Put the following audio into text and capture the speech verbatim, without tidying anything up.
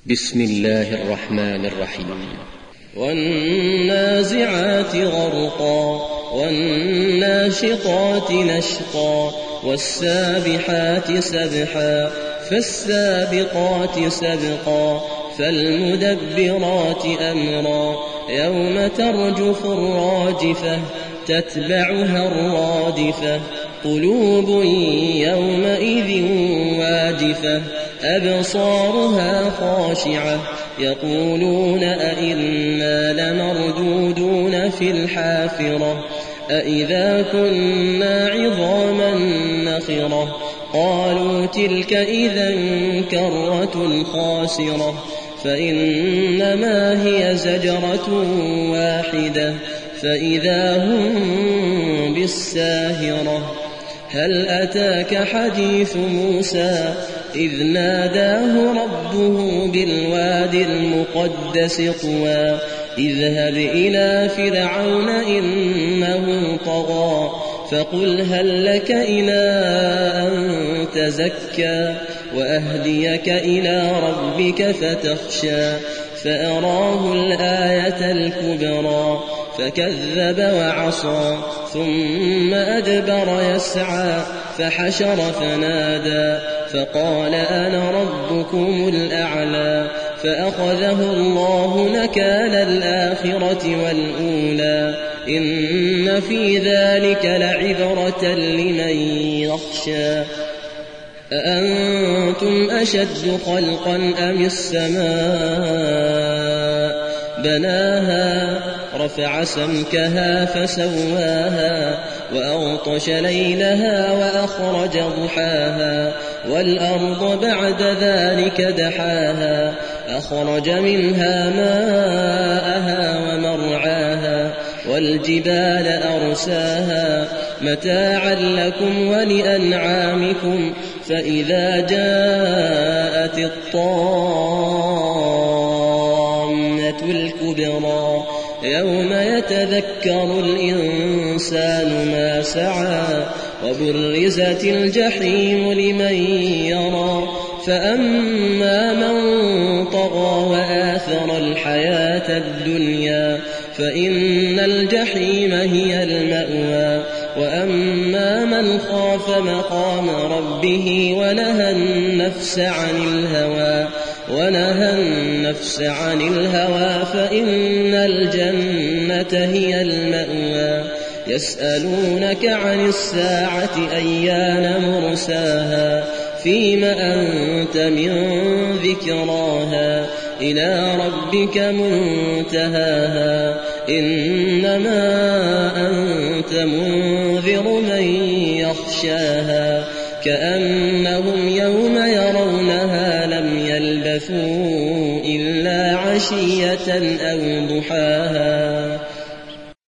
بسم الله الرحمن الرحيم. والنازعات غرقا والناشطات نشطا والسابحات سبحا فالسابقات سبقا فالمدبرات أمرا يوم ترجف الراجفة تتبعها الرادفة قلوب يومئذ واجفة أبصارها خاشعة يقولون أئنا لمردودون في الحافرة أئذا كنا عظاما نخرة قالوا تلك إذا كرة خاسرة فإنما هي زجرة واحدة فإذا هم بالساهرة هل أتاك حديث موسى إذ ناداه ربه بالواد المقدس طوى اذهب إلى فرعون إنه طغى فقل هل لك إلى أن تزكى وأهديك إلى ربك فتخشى فأراه الآية الكبرى فكذب وعصى ثم أدبر يسعى فحشر فنادى فقال أنا ربكم الأعلى فأخذه الله نكال الآخرة والأولى إن في ذلك لعبرة لمن يخشى أأنتم أشد خلقا أم السماء بناها رفع سمكها فسواها وأغطش ليلها وأخرج ضحاها والأرض بعد ذلك دحاها أخرج منها ماءها ومرعاها والجبال أرساها متاعا لكم ولأنعامكم فإذا جاءت الطامة الكبرى يوم يتذكر الإنسان ما سعى وبرزت الجحيم لمن يرى فأما من طغى وآثر الحياة الدنيا فإن الجحيم هي المأوى وأما من خاف مقام ربه ونهى النفس عن الهوى ونهى النفس عن الهوى فإن الجنة هي المأوى يسألونك عن الساعة أيان مرساها فيم أنت من ذكراها إلى ربك منتهاها إنما أنت منذر من يخشاها كأنهم يوم يرونها لم يلبثوا إلا عشية أو ضحاها.